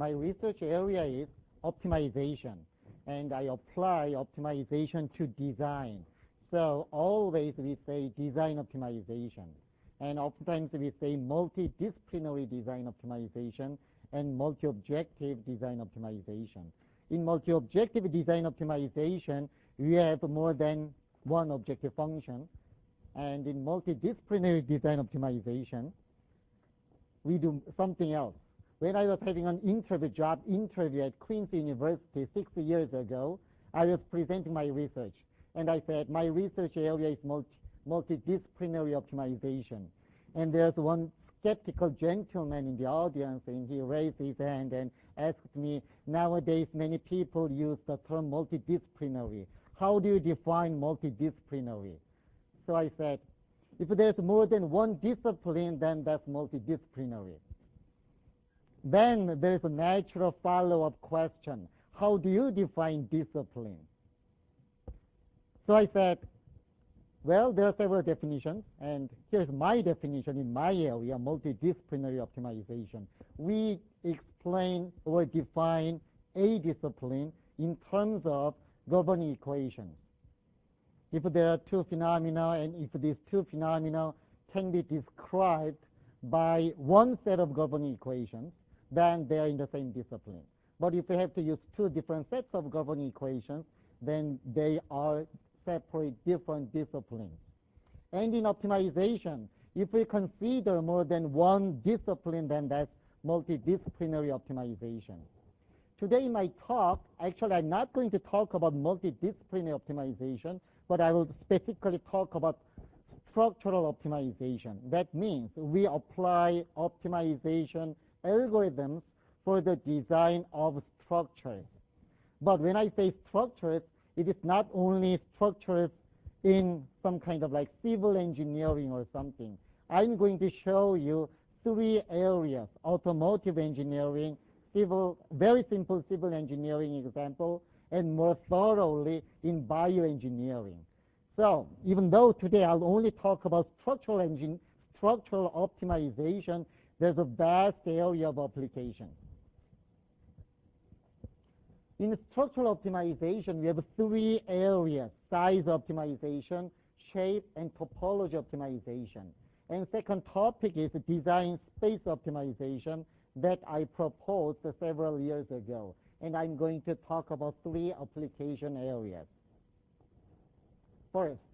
My research area is optimization, and I apply optimization to design. So always we say design optimization, and oftentimes we say multidisciplinary design optimization and multi-objective design optimization. In multi-objective design optimization, we have more than one objective function, and in multidisciplinary design optimization, we do something else. When I was having an job interview at Queen's University 6 years ago, I was presenting my research. And I said, my research area is multidisciplinary optimization. And there's one skeptical gentleman in the audience, and he raised his hand and asked me, nowadays many people use the term multidisciplinary. How do you define multidisciplinary? So I said, if there's more than one discipline, then that's multidisciplinary. Then there's a natural follow-up question. How do you define discipline? So I said, well, there are several definitions, and here's my definition in my area, multidisciplinary optimization. We explain or define a discipline in terms of governing equations. If there are two phenomena, and if these two phenomena can be described by one set of governing equations, then they are in the same discipline. But if we have to use two different sets of governing equations, then they are separate different disciplines. And in optimization, if we consider more than one discipline, then that's multidisciplinary optimization. Today in my talk, actually I'm not going to talk about multidisciplinary optimization, but I will specifically talk about structural optimization. That means we apply optimization algorithms for the design of structures. But when I say structures, it is not only structures in some kind of like civil engineering or something. I'm going to show you three areas: automotive engineering, very simple civil engineering example, and more thoroughly in bioengineering. So even though today I'll only talk about structural optimization, there's a vast area of application. In structural optimization, we have three areas: size optimization, shape, and topology optimization. And second topic is design space optimization that I proposed several years ago. And I'm going to talk about three application areas. First,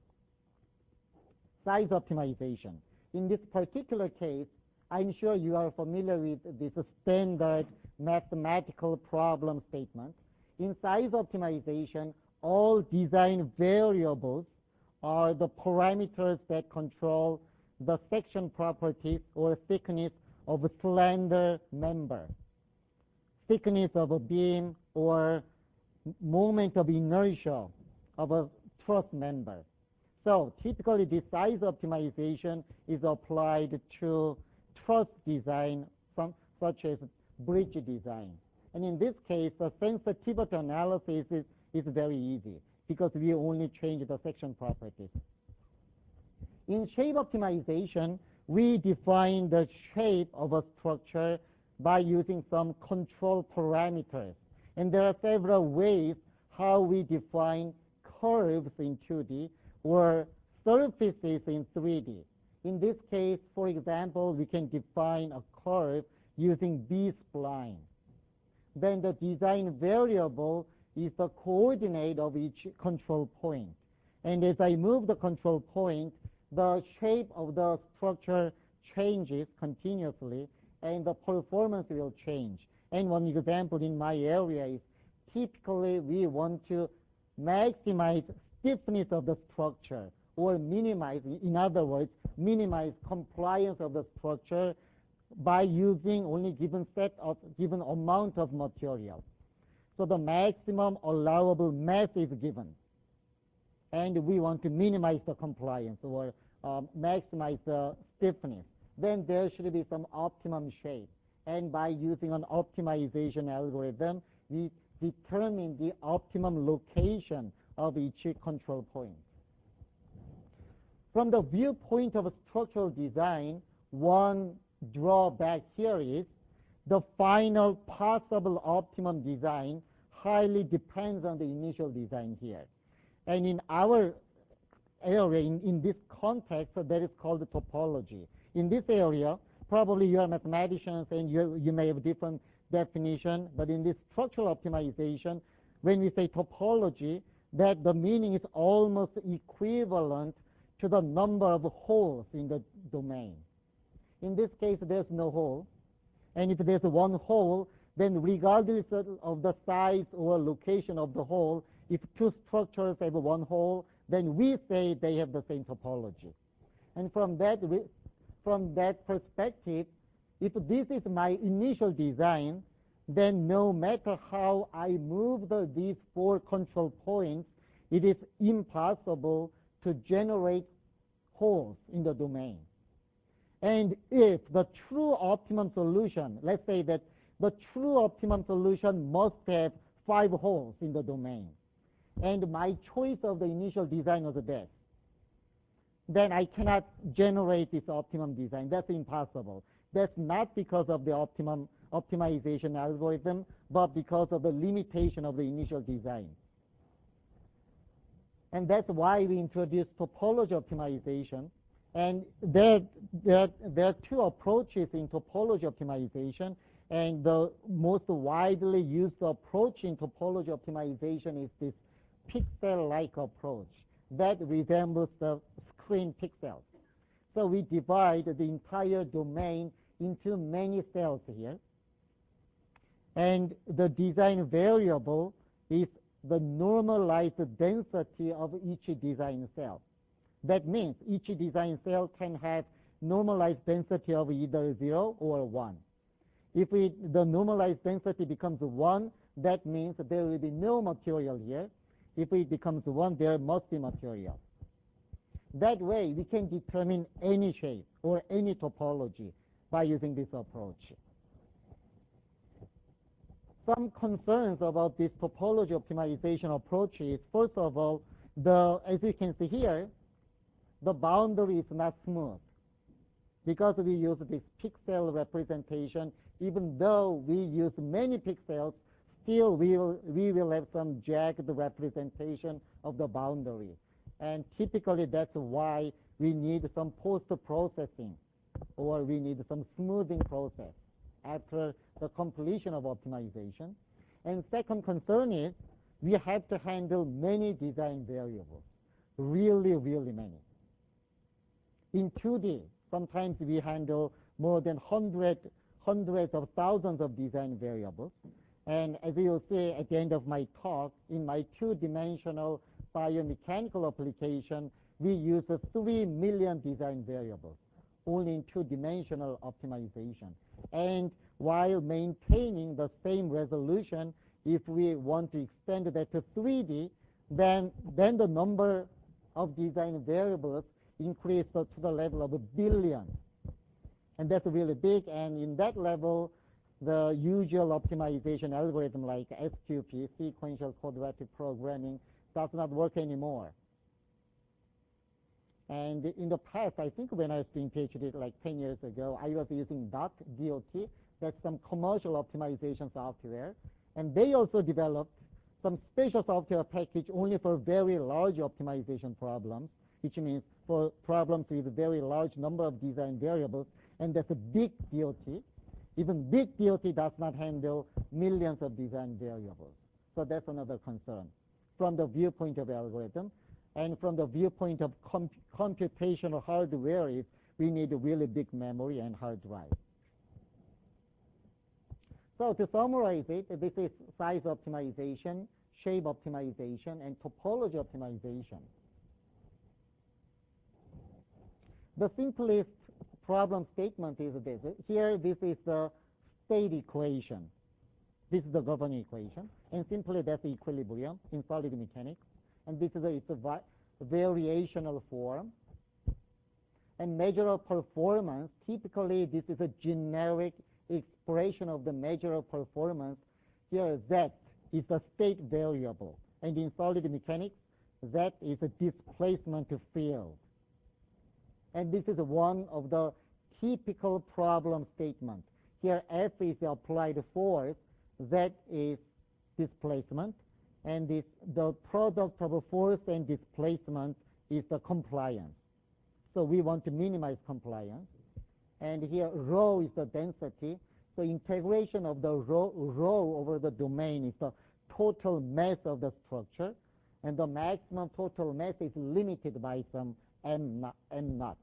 size optimization. In this particular case, I'm sure you are familiar with this standard mathematical problem statement. In size optimization, all design variables are the parameters that control the section properties or thickness of a slender member, thickness of a beam, or moment of inertia of a truss member. So typically the size optimization is applied to truss design, such as bridge design. And in this case, the sensitivity analysis is very easy because we only change the section properties. In shape optimization, we define the shape of a structure by using some control parameters. And there are several ways how we define curves in 2D or surfaces in 3D. In this case, for example, we can define a curve using B-spline. Then the design variable is the coordinate of each control point. And as I move the control point, the shape of the structure changes continuously, and the performance will change. And one example in my area is typically we want to maximize stiffness of the structure, or minimize, in other words, minimize compliance of the structure by using only given amount of material. So the maximum allowable mass is given, and we want to minimize the compliance or maximize the stiffness. Then there should be some optimum shape, and by using an optimization algorithm, we determine the optimum location of each control point. From the viewpoint of structural design, one drawback here is the final possible optimum design highly depends on the initial design here. And in our area, in this context, that is called topology. In this area, probably you are mathematicians and you may have different definition, but in this structural optimization, when we say topology, that the meaning is almost equivalent to the number of holes in the domain. In this case, there's no hole. And if there's one hole, then regardless of the size or location of the hole, if two structures have one hole, then we say they have the same topology. And from that perspective, if this is my initial design, then no matter how I move these 4 control points, it is impossible to generate holes in the domain. And if the true optimum solution, let's say that the true optimum solution must have 5 holes in the domain, and my choice of the initial design was that, then I cannot generate this optimum design. That's impossible. That's not because of the optimization algorithm, but because of the limitation of the initial design. And that's why we introduced topology optimization. And there are 2 approaches in topology optimization. And the most widely used approach in topology optimization is this pixel-like approach that resembles the screen pixels. So we divide the entire domain into many cells here. And the design variable is the normalized density of each design cell. That means each design cell can have normalized density of either 0 or 1. If the normalized density becomes 1, that means there will be no material here. If it becomes 1, there must be material. That way, we can determine any shape or any topology by using this approach. Some concerns about this topology optimization approach is, first of all, as you can see here, the boundary is not smooth. Because we use this pixel representation, even though we use many pixels, still we will have some jagged representation of the boundary. And typically that's why we need some post-processing, or we need some smoothing process after the completion of optimization. And second concern is we have to handle many design variables, really, really many. In 2D, sometimes we handle more than hundreds of thousands of design variables. And as you'll see at the end of my talk, in my 2-dimensional biomechanical application, we use 3 million design variables, only in 2-dimensional optimization. And while maintaining the same resolution, if we want to extend that to 3D, then the number of design variables increased to the level of 1 billion. And that's really big. And in that level, the usual optimization algorithm like SQP, sequential quadratic programming, does not work anymore. And in the past, I think when I was doing PhD like 10 years ago, I was using DOT, that's some commercial optimization software. And they also developed some special software package only for very large optimization problems, which means for problems with a very large number of design variables. And that's a big DOT. Even big DOT does not handle millions of design variables. So that's another concern from the viewpoint of algorithm. And from the viewpoint of computational hardware, is we need a really big memory and hard drive. So to summarize it, this is size optimization, shape optimization, and topology optimization. The simplest problem statement is this. Here, this is the state equation. This is the governing equation. And simply, that's the equilibrium in solid mechanics. And this is it's a variational form. And measure of performance, typically, this is a generic expression of the measure of performance. Here, Z is a state variable. And in solid mechanics, Z is a displacement field. And this is one of the typical problem statements. Here F is the applied force, Z is displacement, and the product of force and displacement is the compliance. So we want to minimize compliance. And here rho is the density. So integration of the rho over the domain is the total mass of the structure, and the maximum total mass is limited by some m naught.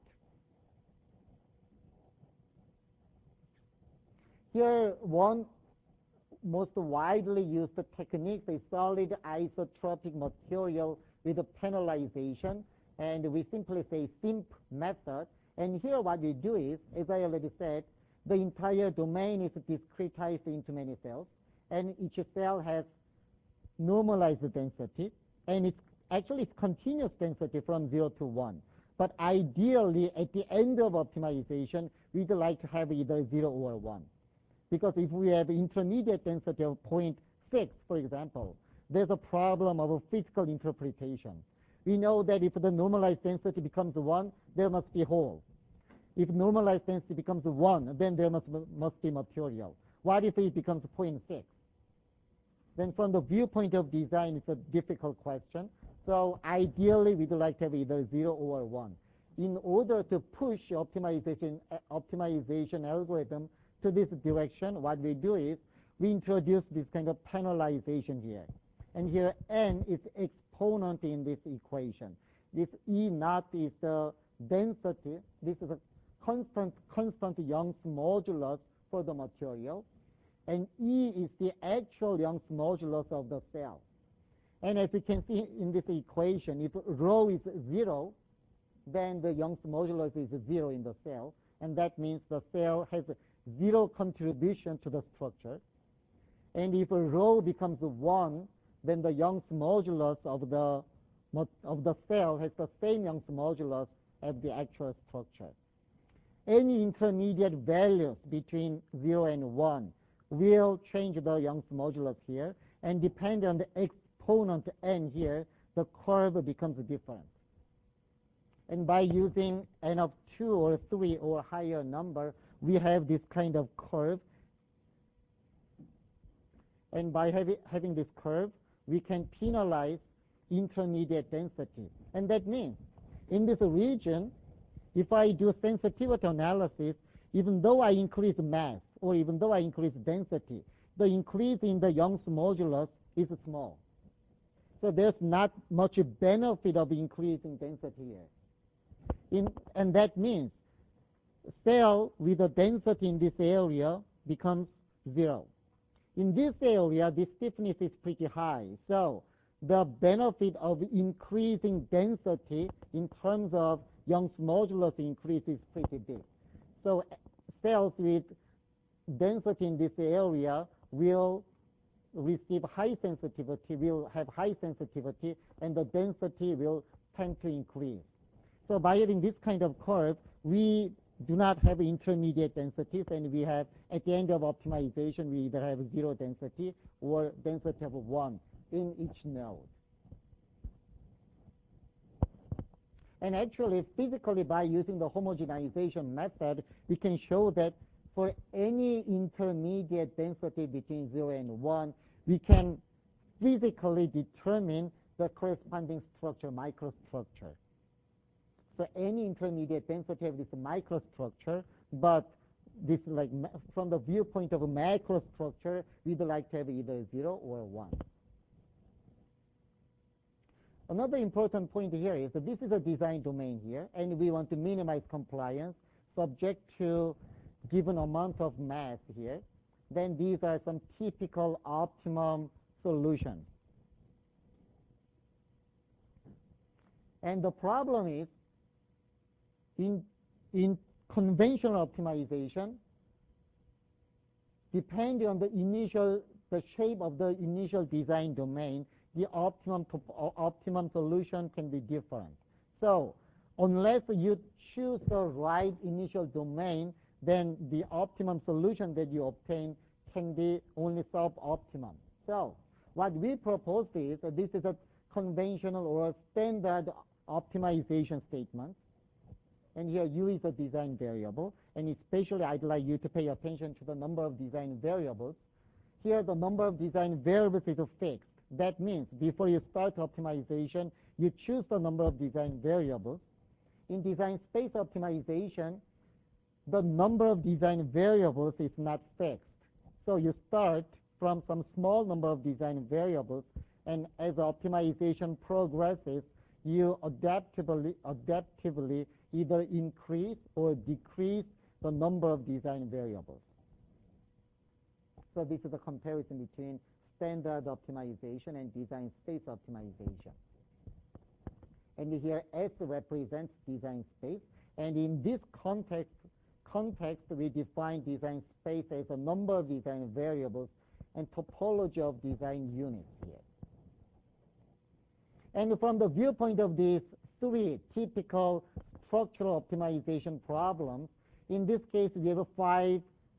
Here, one most widely used technique is solid isotropic material with panelization, and we simply say SIMP method. And here what we do is, as I already said, the entire domain is discretized into many cells, and each cell has normalized density, and it's continuous density from 0 to 1. But ideally, at the end of optimization, we'd like to have either 0 or 1. Because if we have intermediate density of 0.6, for example, there's a problem of a physical interpretation. We know that if the normalized density becomes 1, there must be hole. If normalized density becomes 1, then there must be material. What if it becomes 0.6? Then from the viewpoint of design, it's a difficult question. So ideally, we'd like to have either 0 or 1. In order to push optimization algorithm to this direction, what we do is we introduce this kind of panelization here. And here n is exponent in this equation. This E naught is the density. This is a constant Young's modulus for the material. And E is the actual Young's modulus of the cell. And as you can see in this equation, if rho is 0, then the Young's modulus is 0 in the cell. And that means the cell has 0 contribution to the structure. And if rho becomes 1, then the Young's modulus of the cell has the same Young's modulus as the actual structure. Any intermediate values between 0 and 1 will change the Young's modulus here, and depending on the exponent n here, the curve becomes different. And by using n of 2 or 3 or higher number, we have this kind of curve. And by having this curve, we can penalize intermediate density. And that means in this region, if I do sensitivity analysis, even though I increase mass or even though I increase density, the increase in the Young's modulus is small. So there's not much benefit of increasing density here. And that means cell with a density in this area becomes 0. In this area, the stiffness is pretty high. So the benefit of increasing density in terms of Young's modulus increase is pretty big. So cells with density in this area will receive high sensitivity, will have high sensitivity, and the density will tend to increase. So by having this kind of curve, we do not have intermediate densities, and we have, at the end of optimization, we either have 0 density or density of 1 in each node. And actually, physically, by using the homogenization method, we can show that for any intermediate density between 0 and 1, we can physically determine the corresponding structure, microstructure. So any intermediate density of this microstructure, but this, like, from the viewpoint of a macrostructure, we'd like to have either 0 or 1. Another important point here is that this is a design domain here, and we want to minimize compliance subject to given amount of mass here. Then these are some typical optimum solutions. And the problem is, in conventional optimization, depending on the shape of the initial design domain, the optimum solution can be different. So unless you choose the right initial domain, then the optimum solution that you obtain can be only suboptimum. So what we propose is that this is a conventional or a standard optimization statement. And here U is a design variable. and especially I'd like you to pay attention to the number of design variables. Here, the number of design variables is fixed. That means before you start optimization, you choose the number of design variables. In design space optimization, the number of design variables is not fixed. So you start from some small number of design variables, and as optimization progresses, you adaptively either increase or decrease the number of design variables. So this is a comparison between standard optimization and design space optimization. And here S represents design space, and in this context we define design space as a number of design variables and topology of design units here. And from the viewpoint of these three typical structural optimization problems, in this case we have five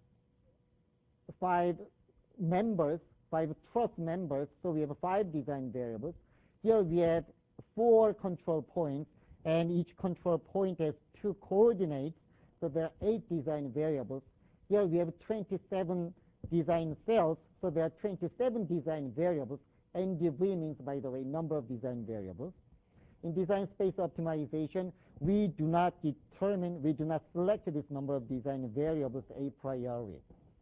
truss members, so we have 5 design variables. Here we have 4 control points, and each control point has 2 coordinates, so there are 8 design variables. Here we have 27 design cells, so there are 27 design variables. NDV means, by the way, number of design variables. In design space optimization, we do not select this number of design variables a priori.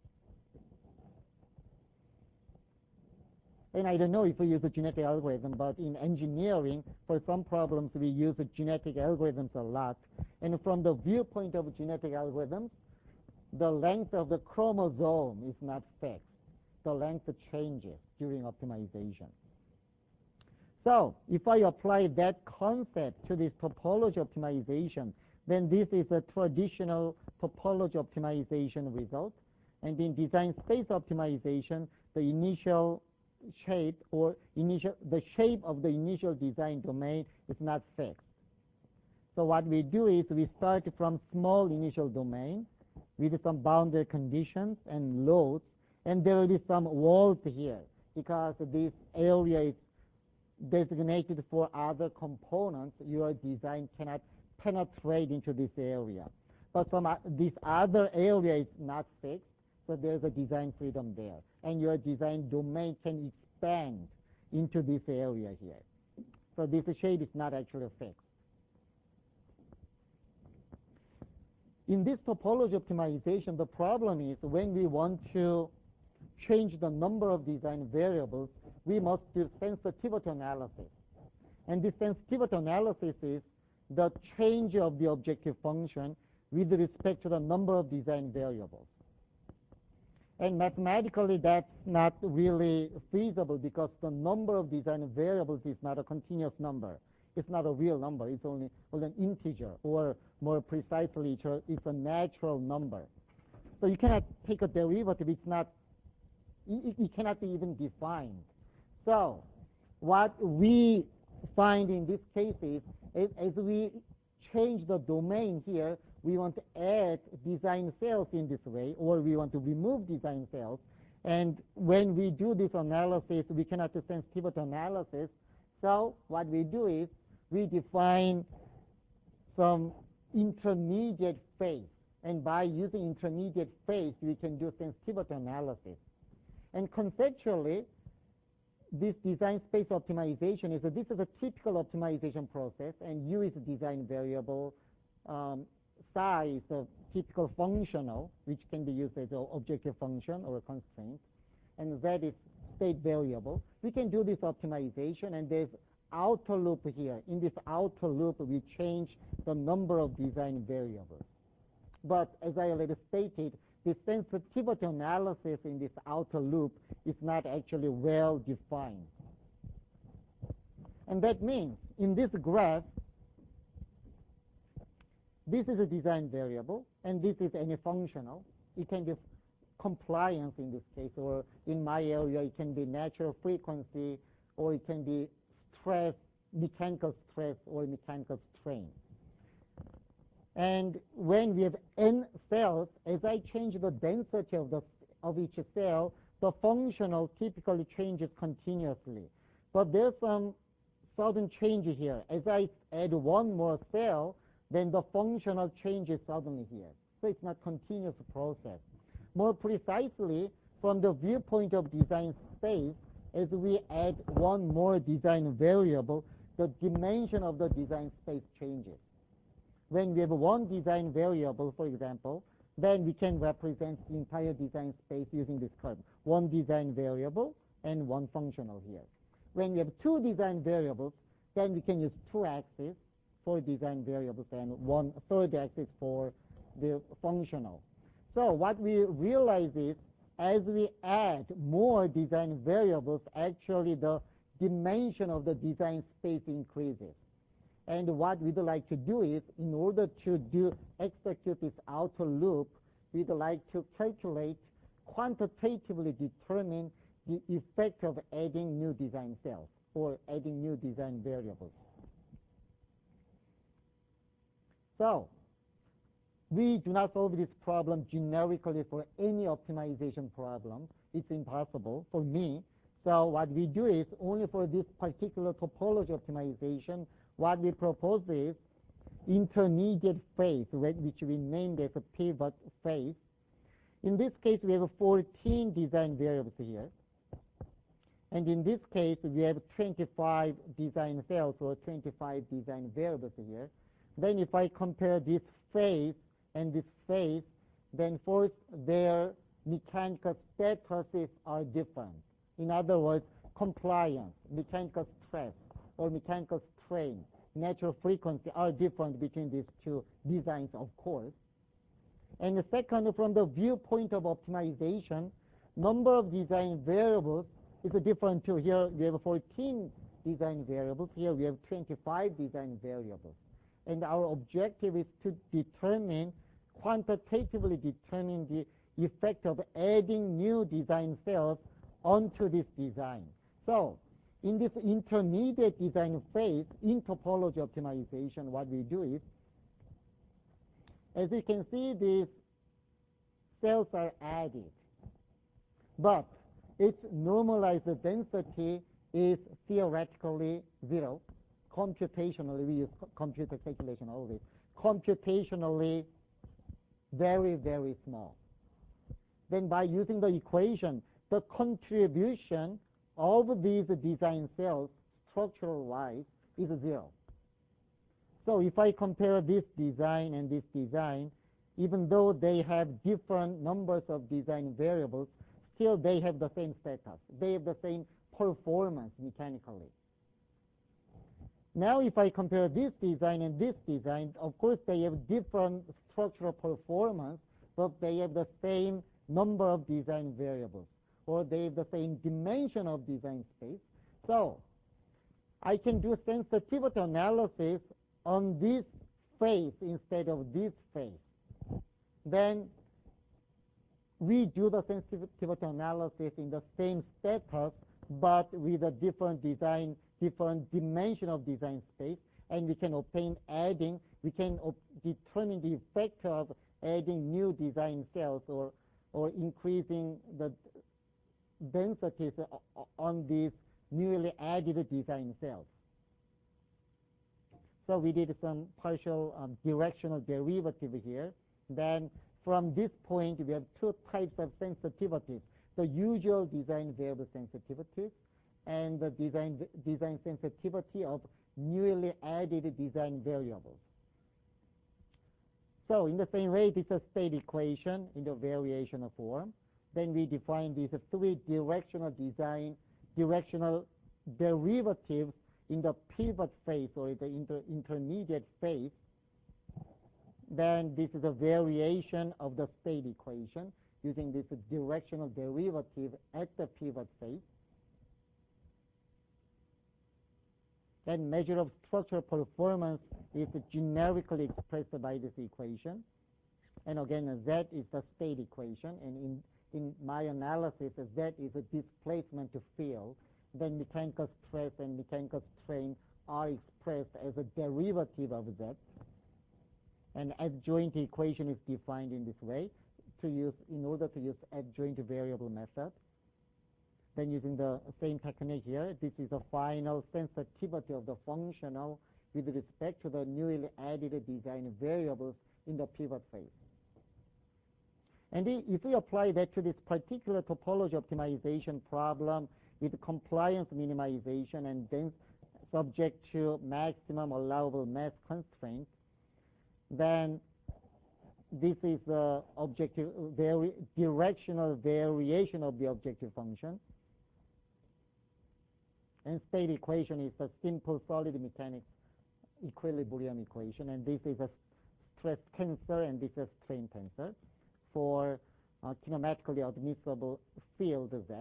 And I don't know if we use a genetic algorithm, but in engineering, for some problems, we use genetic algorithms a lot. And from the viewpoint of genetic algorithms, the length of the chromosome is not fixed. The length changes during optimization. So if I apply that concept to this topology optimization, then this is a traditional topology optimization result. And in design space optimization, the initial shape the shape of the initial design domain is not fixed. So what we do is we start from small initial domain with some boundary conditions and loads, and there will be some walls here because this area is designated for other components. Your design cannot penetrate into this area. But this other area is not fixed, so there's a design freedom there. And your design domain can expand into this area here. So this shape is not actually fixed. In this topology optimization, the problem is when we want to change the number of design variables, we must do sensitivity analysis. And this sensitivity analysis is the change of the objective function with respect to the number of design variables. And mathematically, that's not really feasible because the number of design variables is not a continuous number. It's not a real number. It's only an integer, or more precisely, it's a natural number. So you cannot take a derivative. It cannot be even defined. So what we find in this case is, as we change the domain here, we want to add design cells in this way, or we want to remove design cells. And when we do this analysis, we cannot do sensitivity analysis. So what we do is we define some intermediate phase. And by using intermediate phase, we can do sensitivity analysis. And conceptually, this design space optimization this is a typical optimization process, and U is a design variable, psi is a typical functional, which can be used as an objective function or a constraint, and Z is state variable. We can do this optimization, and there's outer loop here. In this outer loop, we change the number of design variables. But as I already stated, the sensitivity analysis in this outer loop is not actually well defined. And that means in this graph, this is a design variable, and this is any functional. It can be compliance in this case, or in my area, it can be natural frequency, or it can be stress, mechanical stress, or mechanical strain. And when we have n cells, as I change the density of each cell, the functional typically changes continuously. But there's some sudden change here. As I add one more cell, then the functional changes suddenly here. so it's not continuous process. More precisely, from the viewpoint of design space, as we add one more design variable, the dimension of the design space changes. When we have one design variable, for example, then we can represent the entire design space using this curve. One design variable and one functional here. When we have two design variables, then we can use two axes for design variables and one third axis for the functional. So what we realize is, as we add more design variables, actually the dimension of the design space increases. And what we'd like to do is, in order to execute this outer loop, we'd like to calculate, quantitatively determine the effect of adding new design cells or adding new design variables. So, we do not solve this problem generically for any optimization problem. It's impossible for me. So what we do is, only for this particular topology optimization, what we propose is intermediate phase, which we named as a pivot phase. In this case, we have 14 design variables here. And in this case, we have 25 design cells or 25 design variables here. Then if I compare this phase and this phase, then first their mechanical statuses are different. In other words, compliance, mechanical stress, or mechanical strain, natural frequency are different between these two designs, of course. And the second, from the viewpoint of optimization, number of design variables is different too. Here we have 14 design variables. Here we have 25 design variables. And our objective is to determine, quantitatively determine the effect of adding new design cells onto this design. So, in this intermediate design phase, in topology optimization, what we do is, as you can see, these cells are added, but its normalized density is theoretically 0. Computationally, we use computer calculation always. Computationally, very, very small. Then by using the equation, the contribution of these design cells, structural-wise, is 0. So if I compare this design and this design, even though they have different numbers of design variables, still they have the same status. They have the same performance mechanically. Now if I compare this design and this design, of course they have different structural performance, but they have the same number of design variables, or they have the same dimension of design space. So I can do sensitivity analysis on this phase instead of this phase. Then we do the sensitivity analysis in the same status, but with a different design, different dimension of design space, and we can obtain adding, we can determine the effect of adding new design cells or increasing the densities on these newly added design cells. So we did some partial directional derivative here. Then from this point, we have two types of sensitivities: the usual design variable sensitivities and the design sensitivity of newly added design variables. So in the same way, this is a state equation in the variational form. Then we define these three directional derivatives in the pivot phase or the intermediate phase. Then this is a variation of the state equation using this directional derivative at the pivot phase. Then measure of structural performance is generically expressed by this equation. And again, Z is the state equation. And in my analysis, Z is a displacement to field. Then mechanical stress and mechanical strain are expressed as a derivative of Z. And adjoint equation is defined in this way in order to use adjoint variable method. Then using the same technique here, this is the final sensitivity of the functional with respect to the newly added design variables in the pivot phase. And if we apply that to this particular topology optimization problem with compliance minimization and then subject to maximum allowable mass constraint, then this is the directional variation of the objective function. And state equation is a simple solid mechanics equilibrium equation, and this is a stress tensor and this is a strain tensor for kinematically admissible field Z.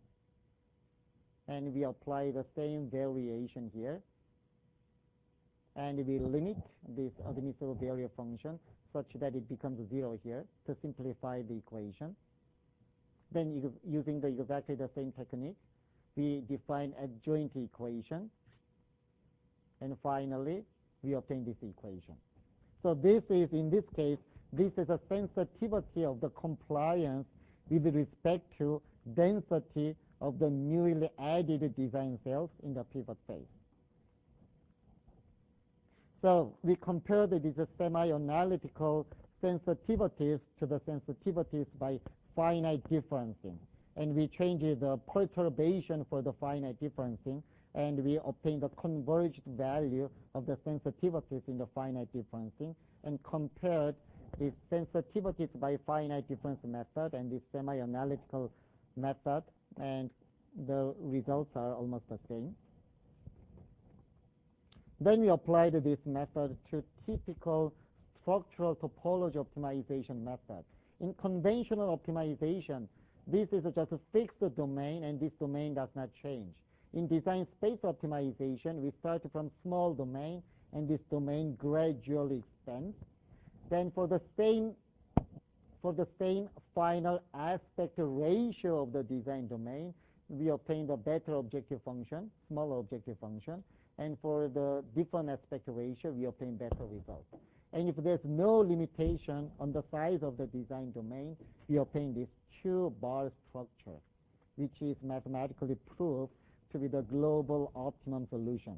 And we apply the same variation here. And we limit this admissible barrier function such that it becomes 0 here to simplify the equation. Then using exactly the same technique, we define adjoint equation. And finally, we obtain this equation. So this is, in this case, this is a sensitivity of the compliance with respect to density of the newly added design cells in the pivot phase. So we compared these semi-analytical sensitivities to the sensitivities by finite differencing. And we changed the perturbation for the finite differencing, and we obtained the converged value of the sensitivities in the finite differencing and compared the sensitivities by finite difference method and the semi-analytical method, and the results are almost the same. Then we applied this method to typical structural topology optimization method. In conventional optimization, this is just a fixed domain, and this domain does not change. In design space optimization, we start from small domain, and this domain gradually expands. Then for the same final aspect ratio of the design domain, we obtain a better objective function, smaller objective function. And for the different aspect ratio, we obtain better results. And if there's no limitation on the size of the design domain, we obtain this two-bar structure, which is mathematically proved to be the global optimum solution.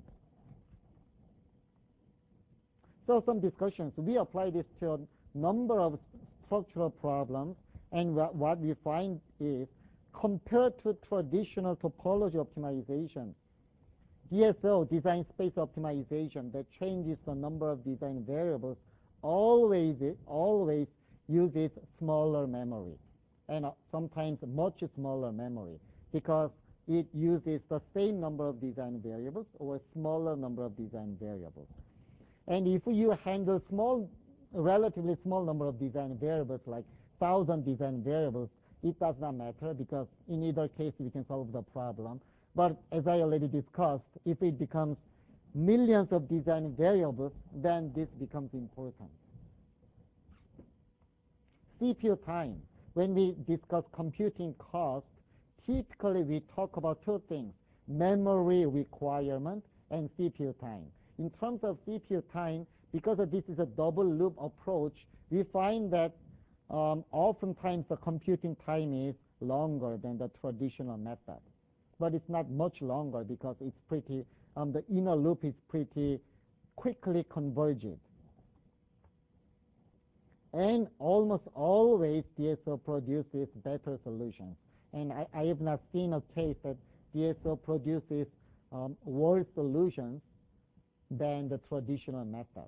So some discussions. We apply this to a number of structural problems, and what we find is, compared to traditional topology optimization, DSO, design space optimization, that changes the number of design variables, always uses smaller memory, and sometimes much smaller memory, because it uses the same number of design variables or a smaller number of design variables. And if you handle relatively small number of design variables, like 1,000 design variables, it does not matter, because in either case we can solve the problem. But as I already discussed, if it becomes millions of design variables, then this becomes important. CPU time. When we discuss computing cost, typically we talk about two things: memory requirement and CPU time. In terms of CPU time, because this is a double loop approach, we find that oftentimes the computing time is longer than the traditional method. But it's not much longer, because it's pretty, the inner loop is pretty quickly converged. And almost always DSO produces better solutions. And I have not seen a case that DSO produces worse solutions than the traditional method.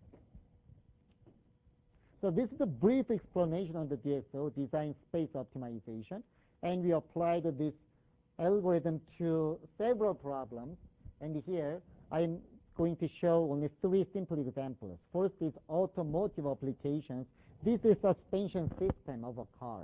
So this is a brief explanation on the DSO, design space optimization. And we applied this algorithm to several problems, and here I'm going to show only 3 simple examples. First is automotive applications. This is suspension system of a car,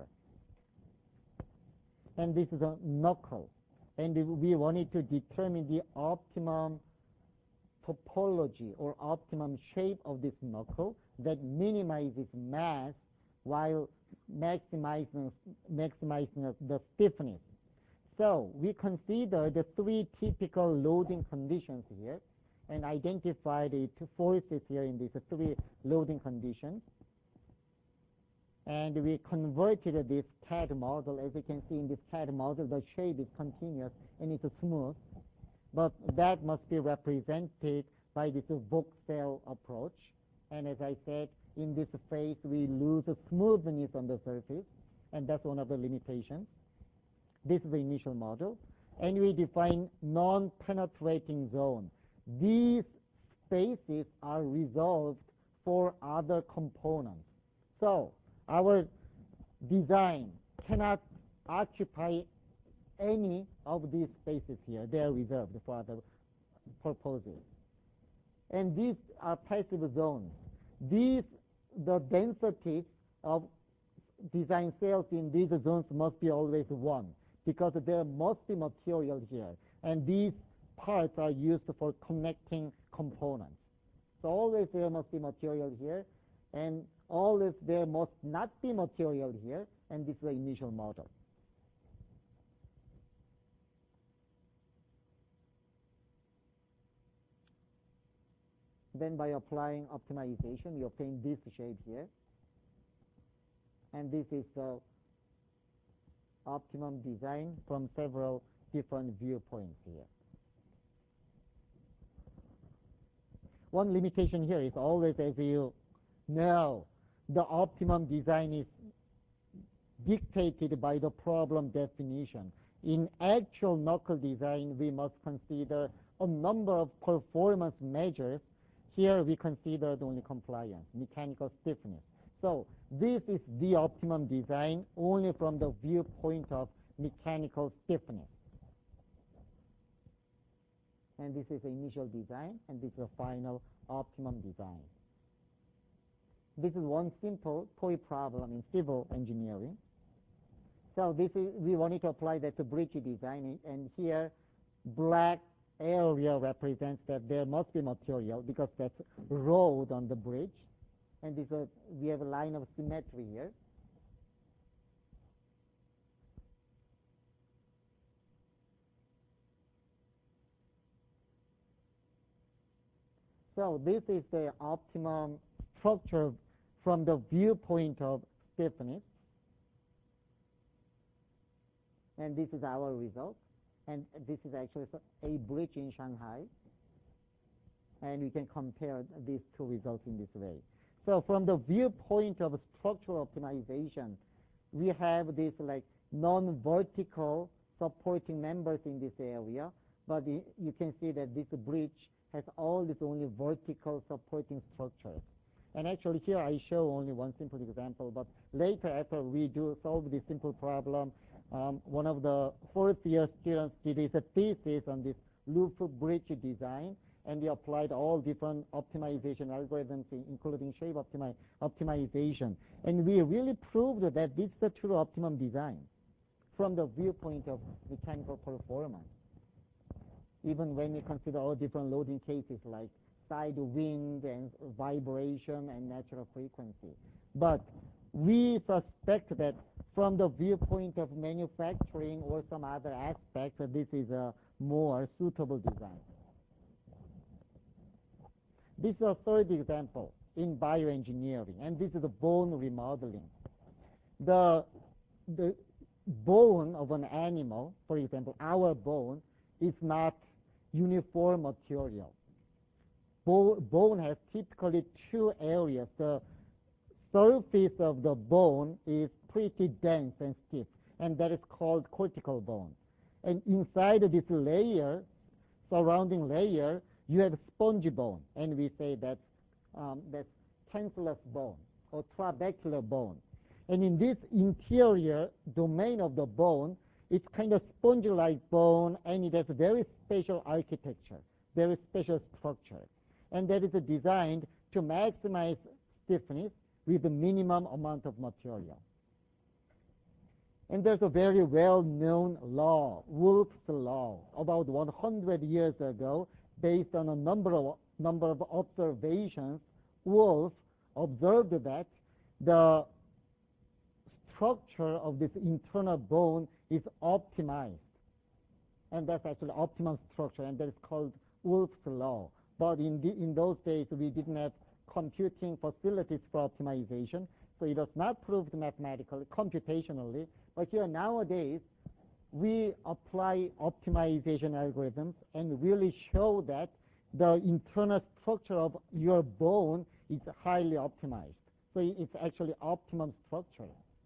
and this is a knuckle, and we wanted to determine the optimum topology or optimum shape of this knuckle that minimizes mass while maximizing the stiffness. So we consider the 3 typical loading conditions here and identify the 2 forces here in these 3 loading conditions. And we converted this CAD model. As you can see in this CAD model, the shape is continuous and it's smooth. But that must be represented by this Voxel approach. And as I said, in this phase, we lose the smoothness on the surface, and that's one of the limitations. This is the initial model. And we define non-penetrating zone. These spaces are resolved for other components. So our design cannot occupy any of these spaces here. They are reserved for other purposes. And these are passive zones. The densities of design cells in these zones must be always 1 because there must be material here. And these parts are used for connecting components. So always there must be material here, and always there must not be material here, and this is the initial model. Then by applying optimization, we obtain this shape here. And this is the optimum design from several different viewpoints here. One limitation here is always, as you know, the optimum design is dictated by the problem definition. In actual knuckle design, we must consider a number of performance measures. Here we considered only compliance, mechanical stiffness. So this is the optimum design only from the viewpoint of mechanical stiffness. And this is the initial design, and this is the final optimum design. This is one simple toy problem in civil engineering. So this is, we wanted to apply that to bridge design, and here black area represents that there must be material because that's road on the bridge. And this is we have a line of symmetry here. So this is the optimum structure from the viewpoint of stiffness. And this is our result. And this is actually a bridge in Shanghai. And we can compare these two results in this way. So from the viewpoint of structural optimization, we have these like non-vertical supporting members in this area. But you can see that this bridge has all these only vertical supporting structures. And actually here I show only one simple example, but later after we do solve this simple problem, one of the fourth year students did a thesis on this loop bridge design, and we applied all different optimization algorithms, including shape optimization. And we really proved that this is the true optimum design from the viewpoint of mechanical performance, even when we consider all different loading cases like side wind and vibration and natural frequency. But we suspect that from the viewpoint of manufacturing or some other aspect, that this is a more suitable design. This is a third example in bioengineering, and this is the bone remodeling. The bone of an animal, for example, our bone, is not uniform material. Bone has typically two areas. The surface of the bone is pretty dense and stiff, and that is called cortical bone. And inside this layer, surrounding layer, you have spongy bone, and we say that's cancellous bone or trabecular bone. And in this interior domain of the bone, it's kind of spongy-like bone, and it has a very special architecture, very special structure. And that is designed to maximize stiffness with the minimum amount of material. And there's a very well-known law, Wolff's law, about 100 years ago, based on a number of observations. Wolff observed that the structure of this internal bone is optimized. And that's actually optimum structure, and that is called Wolff's law. But in those days, we didn't have computing facilities for optimization, so it was not proved mathematically, computationally. But here nowadays, we apply optimization algorithms and really show that the internal structure of your bone it's highly optimized. So it's actually optimum structure.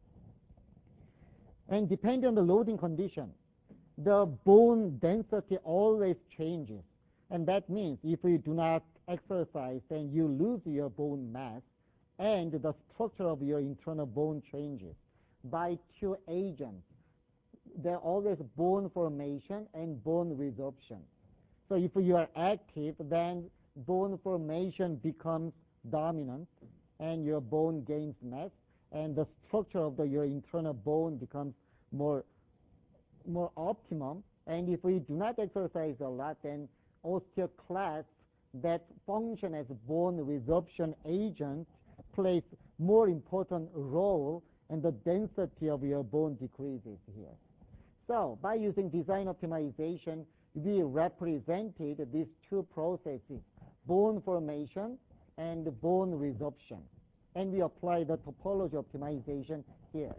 And depending on the loading condition, the bone density always changes. And that means if you do not exercise, then you lose your bone mass, and the structure of your internal bone changes by two agents. There are always bone formation and bone resorption. So if you are active, then bone formation becomes dominant, and your bone gains mass, and the structure of your internal bone becomes more optimum. And if we do not exercise a lot, then osteoclasts that function as bone resorption agent plays more important role, and the density of your bone decreases here. So by using design optimization, we represented these two processes, bone formation and bone resorption. And we apply the topology optimization here.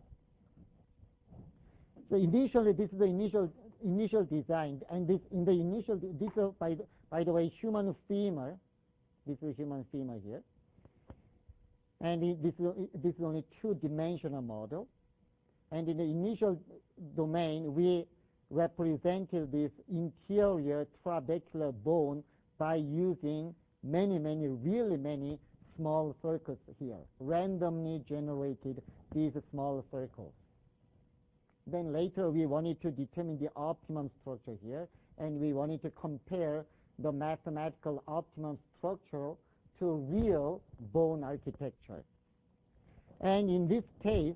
So initially, this is the initial design, and this in the initial, this is by the way, human femur. This is human femur here, and this is only two-dimensional model. And in the initial domain, we represented this interior trabecular bone by using really many small circles here, randomly generated these small circles. Then later we wanted to determine the optimum structure here, and we wanted to compare the mathematical optimum structure to real bone architecture. And in this case,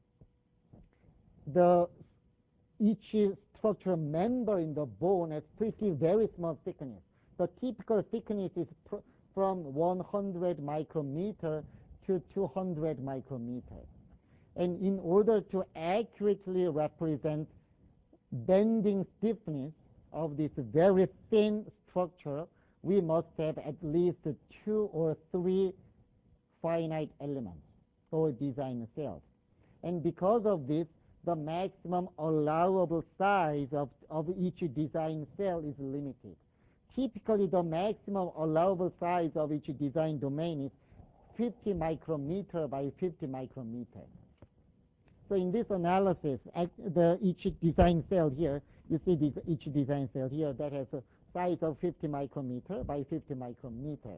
each structural member in the bone has very small thickness. The typical thickness is from 100 micrometer to 200 micrometer. And in order to accurately represent bending stiffness of this very thin structure, we must have at least 2 or 3 finite elements or design cells. And because of this, the maximum allowable size of each design cell is limited. Typically, the maximum allowable size of each design domain is 50 micrometer by 50 micrometer. So in this analysis, each design cell here, you see each design cell here that has a size of 50 micrometer by 50 micrometer.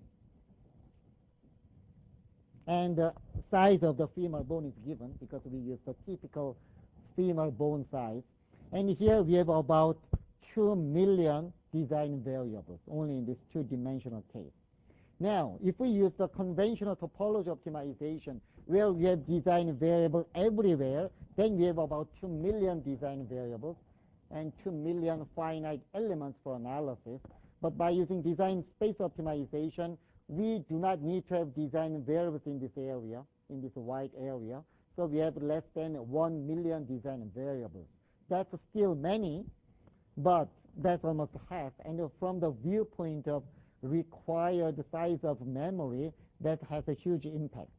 And the size of the femur bone is given because we use the typical femur bone size. And here we have about 2 million design variables, only in this two-dimensional case. Now, if we use the conventional topology optimization, where we have design variables everywhere, then we have about 2 million design variables and 2 million finite elements for analysis. But by using design space optimization, we do not need to have design variables in this area, in this white area. So we have less than 1 million design variables. That's still many, but that's almost half. And from the viewpoint of required size of memory, that has a huge impact.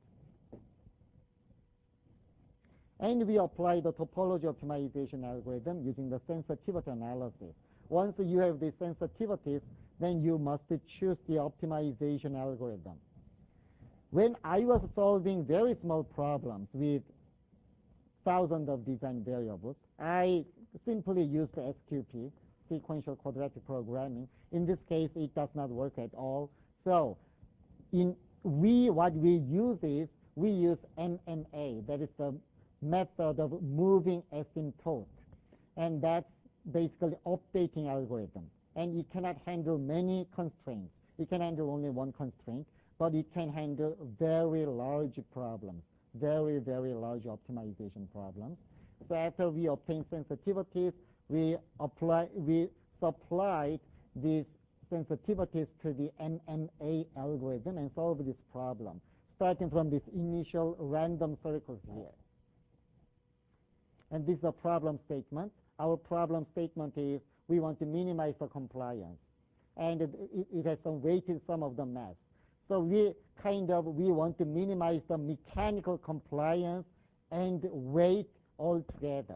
And we apply the topology optimization algorithm using the sensitivity analysis. Once you have the sensitivities, then you must choose the optimization algorithm. When I was solving very small problems with thousands of design variables, I simply used the SQP, sequential quadratic programming. In this case, it does not work at all. So what we use is, we use MMA, that is the method of moving asymptote. And that's basically updating algorithm. And it cannot handle many constraints. It can handle only one constraint, but it can handle very large problems, very, very large optimization problems. So after we obtain sensitivities, we supplied these sensitivities to the MMA algorithm and solve this problem, starting from this initial random circles here. And this is a problem statement. Our problem statement is we want to minimize the compliance. And it has some weighted sum of the mass. So we want to minimize the mechanical compliance and weight altogether.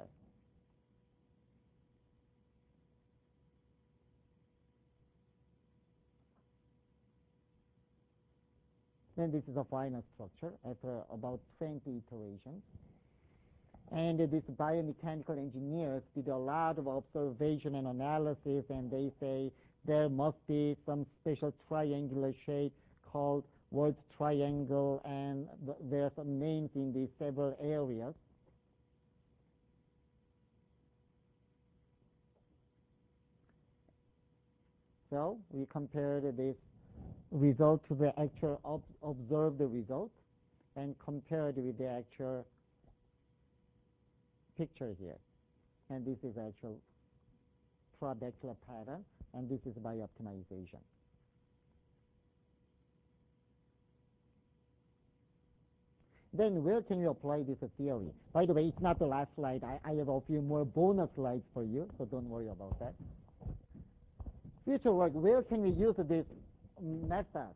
Then this is a final structure after about 20 iterations. And these biomechanical engineers did a lot of observation and analysis, and they say there must be some special triangular shape called Ward's triangle, and there are some names in these several areas. So we compared this result to the actual observed result and compared with the actual picture here. And this is actual trabecular pattern, and this is by optimization. Then where can you apply this theory? By the way, it's not the last slide. I have a few more bonus slides for you, so don't worry about that. Future work, where can we use this method?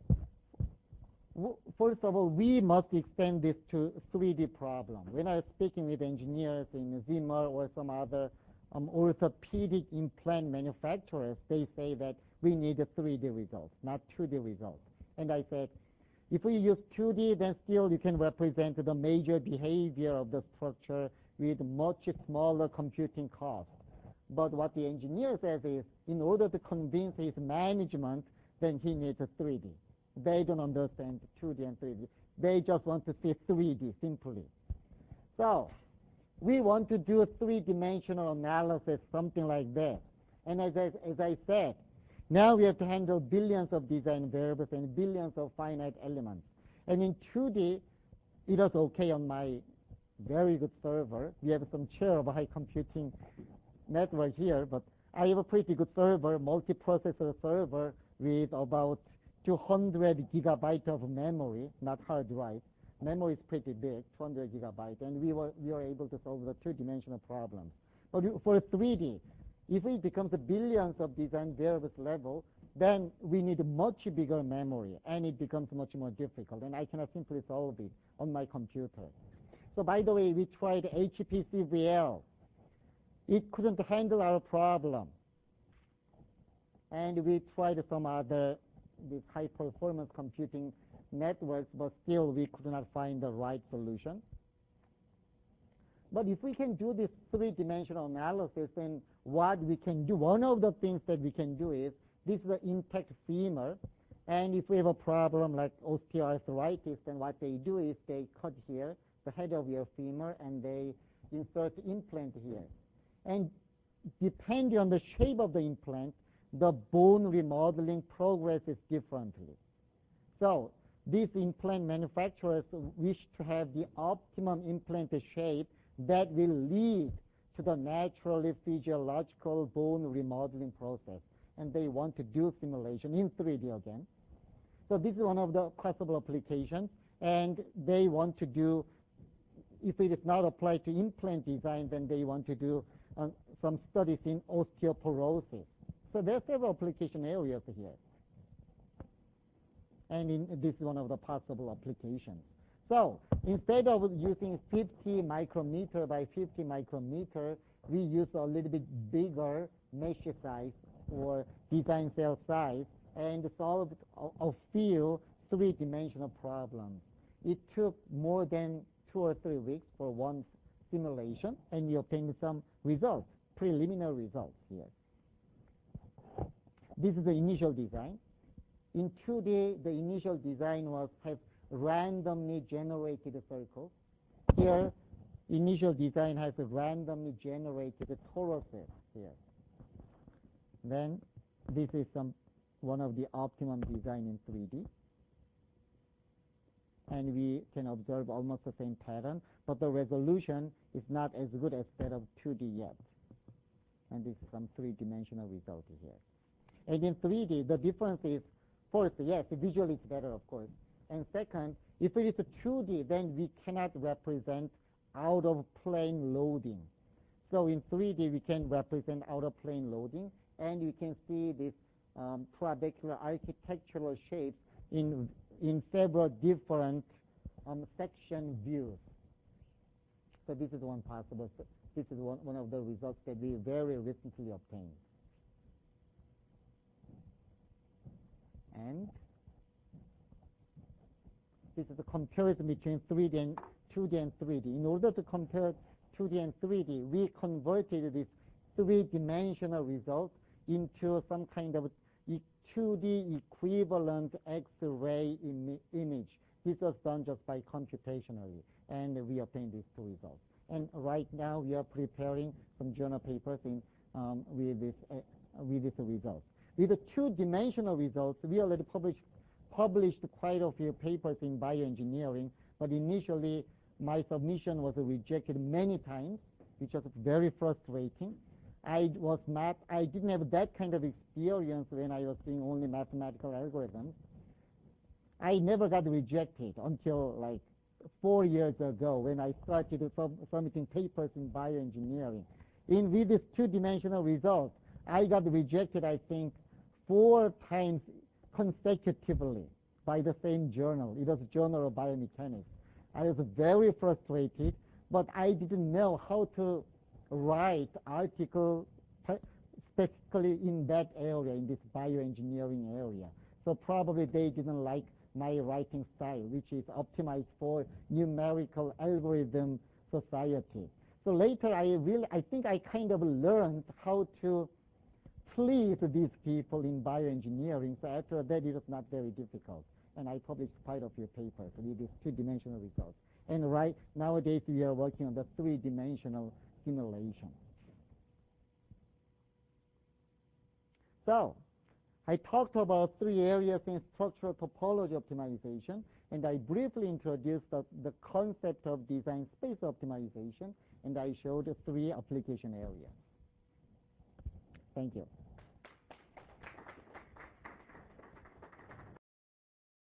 First of all, we must extend this to 3D problem. When I was speaking with engineers in Zimmer or some other orthopedic implant manufacturers, they say that we need a 3D result, not 2D result. And I said, if we use 2D, then still you can represent the major behavior of the structure with much smaller computing cost. But what the engineer says is, in order to convince his management, then he needs a 3D. They don't understand 2D and 3D. They just want to see 3D simply. So we want to do a three-dimensional analysis, something like that. And as I said, now we have to handle billions of design variables and billions of finite elements. And in 2D, it was okay on my very good server. We have some chair of high computing network here, but I have a pretty good server, multiprocessor server with about 200 gigabytes of memory, not hard drive. Memory is pretty big, 200 gigabytes, and we were able to solve the two-dimensional problems. But for 3D, if it becomes billions of design variables level, then we need much bigger memory, and it becomes much more difficult, and I cannot simply solve it on my computer. So by the way, we tried HPCVL. It couldn't handle our problem. And we tried some other these high-performance computing networks, but still we could not find the right solution. But if we can do this three-dimensional analysis, then what we can do, one of the things that we can do is, this is the intact femur, and if we have a problem like osteoarthritis, then what they do is they cut here, the head of your femur, and they insert implant here. And depending on the shape of the implant, the bone remodeling progresses differently. So these implant manufacturers wish to have the optimum implant shape that will lead to the naturally physiological bone remodeling process. And they want to do simulation in 3D again. So this is one of the possible applications. And they want to do, if it is not applied to implant design, then they want to do some studies in osteoporosis. So there are several application areas here. And this is one of the possible applications. So instead of using 50 micrometer by 50 micrometer, we use a little bit bigger mesh size or design cell size and solved a few three-dimensional problems. It took more than 2 or 3 weeks for one simulation, and we obtained some results, preliminary results here. This is the initial design. In 2D, the initial design has randomly generated circles. Here, initial design has a randomly generated torus's here. Then this is one of the optimum design in 3D. And we can observe almost the same pattern, but the resolution is not as good as that of 2D yet. And this is some three-dimensional result here. And in 3D, the difference is, first, yes, visually it's better, of course. And second, if it is a 2D, then we cannot represent out-of-plane loading. So in 3D, we can represent out-of-plane loading, and you can see this trabecular architectural shapes in several different section views. So this is one possible. This is one of the results that we very recently obtained. And this is a comparison between 2D and 3D. In order to compare 2D and 3D, we converted this three-dimensional result into some kind of 2D equivalent X-ray image. This was done just by computationally, and we obtained these two results. And right now, we are preparing some journal papers with these results. With the two-dimensional results, we already published quite a few papers in bioengineering, but initially, my submission was rejected many times, which was very frustrating. I didn't have that kind of experience when I was doing only mathematical algorithms. I never got rejected until like 4 years ago when I started submitting papers in bioengineering. With these two-dimensional results, I got rejected, I think, 4 times consecutively by the same journal. It was Journal of Biomechanics. I was very frustrated, but I didn't know how to write articles specifically in that area, in this bioengineering area. So probably they didn't like my writing style, which is optimized for numerical algorithm society. So later I think I kind of learned how to please these people in bioengineering. So after that, it was not very difficult. And I published quite a few papers with these two-dimensional results. And right nowadays, we are working on the three-dimensional simulation. So I talked about 3 areas in structural topology optimization, and I briefly introduced the concept of design space optimization, and I showed 3 application areas. Thank you.